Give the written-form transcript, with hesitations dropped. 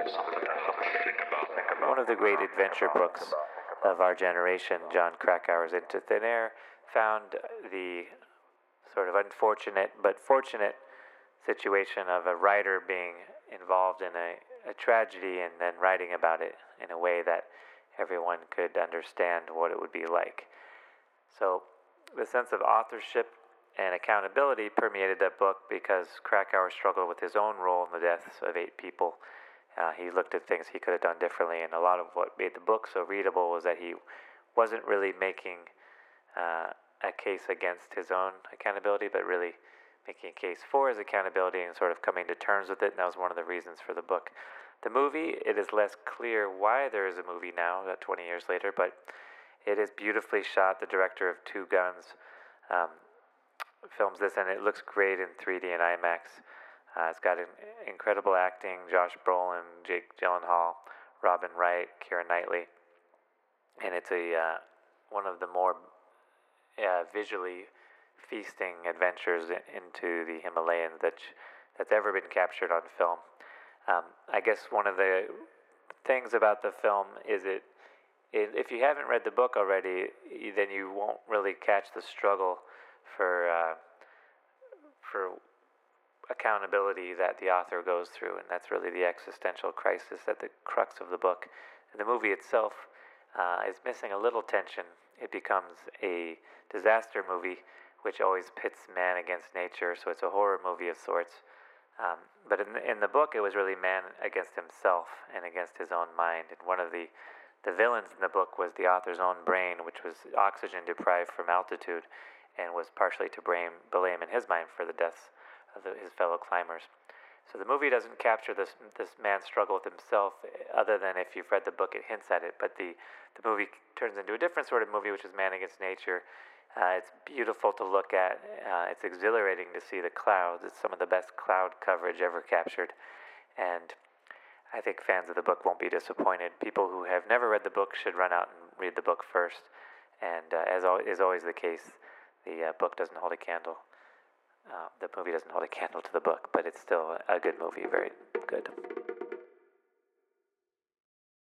One of the great adventure books of our generation, Jon Krakauer's Into Thin Air, found the sort of unfortunate but fortunate situation of a writer being involved in a tragedy and then writing about it in a way that everyone could understand what it would be like. So the sense of authorship and accountability permeated that book because Krakauer struggled with his own role in the deaths of 8 people. He looked at things he could have done differently, and a lot of what made the book so readable was that he wasn't really making a case against his own accountability, but really making a case for his accountability and sort of coming to terms with it, and that was one of the reasons for the book. The movie, it is less clear why there is a movie now, about 20 years later, but it is beautifully shot. The director of Two Guns films this, and it looks great in 3D and IMAX. It's got incredible acting, Josh Brolin, Jake Gyllenhaal, Robin Wright, Keira Knightley, and it's one of the more visually feasting adventures into the Himalayas that's ever been captured on film. I guess one of the things about the film is if you haven't read the book already, then you won't really catch the struggle for accountability that the author goes through, and that's really the existential crisis at the crux of the book. The movie itself is missing a little tension. It becomes a disaster movie, which always pits man against nature, so it's a horror movie of sorts. But in the book, it was really man against himself and against his own mind. And one of the villains in the book was the author's own brain, which was oxygen deprived from altitude, and was partially to blame in his mind for the deaths of his fellow climbers. So the movie doesn't capture this man's struggle with himself, other than if you've read the book, it hints at it. But the movie turns into a different sort of movie, which is Man Against Nature. It's beautiful to look at. It's exhilarating to see the clouds. It's some of the best cloud coverage ever captured. And I think fans of the book won't be disappointed. People who have never read the book should run out and read the book first. And as is always the case, the book doesn't hold a candle. The movie doesn't hold a candle to the book, but it's still a good movie, very good.